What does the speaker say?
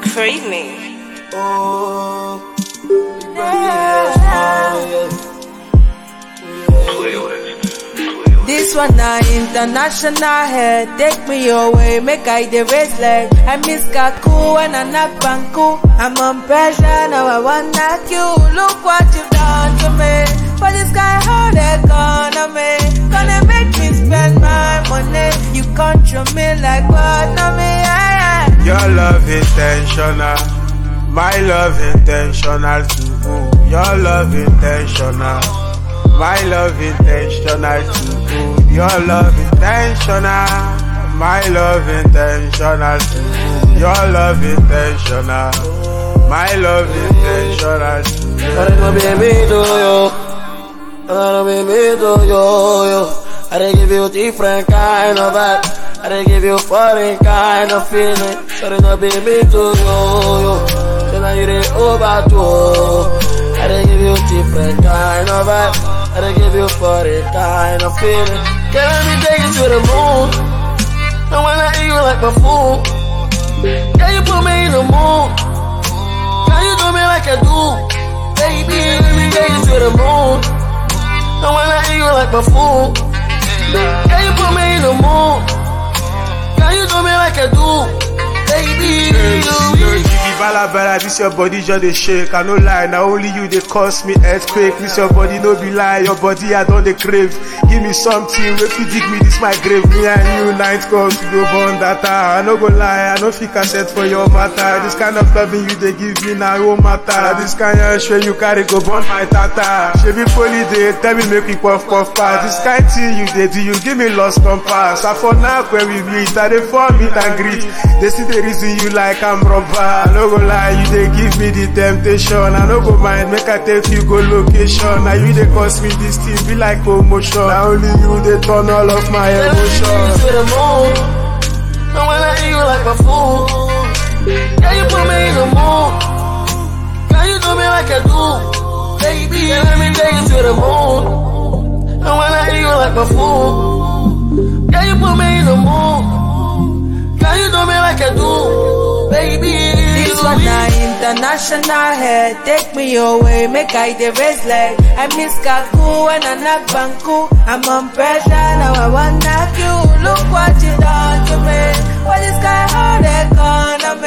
Free me. Oh, This one na international head. Take me away, make I the race leg. I miss Kaku and I knock Banku. I'm on pressure, now I want knock you. Look what you done to me. For this guy, how they economy gonna make me spend my money. You control me like what, no me, yeah. your love intentional, my love intentional too. Your love intentional, my love intentional too. Your love intentional, my love intentional too. Your love intentional, my love intentional too. I don't be me to you. I don't be me to you. I didn't give you different kind of vibe. I didn't give you foreign kind of feeling. So don't be me to you. So now you didn't overdo. I didn't give you different kind of vibe. I didn't give you foreign kind of feeling. Can let me take you to the moon? I wanna eat you like my food. Can you put me in the mood? Can you do me like I do? Baby, let me take you to the moon. I wanna eat you like my food. Can you put me in the mood? Can you do me like I do? Baby, Balabala, this your body just a shake. I no lie, now only you they cause me earthquake. This your body no be lie, your body I don't the crave. Give me something, if you dig me this my grave. Me and you night comes to go burn data. I no go lie, I no fit cassette for your matter. This kind of loving you they give me now won't matter. This kind of show you carry go burn my tata. She be poly day, tell me make me puff pass. This kind thing you they do, you give me lost compass. I for now when we meet, I they for meet and greet. They see the reason you like I'm rubber. I no go lie, you they give me the temptation. I no go mind, make I take you go location. Now you they cause me this thing, be like promotion. Now only you they turn all of my emotions. to the moon. I wanna eat you like my food. Can you put me in the mood? Can you do me like I do? Baby, let me take you to the moon. I wanna eat you like my food. Can you put me in the mood? Can you do me like I do? Baby, This one na international head. Take me away, make I the race leg. I miss Kaku and I knock Banku. I'm on pressure, now I want knock you. Look what you done to me. For this guy, how they economy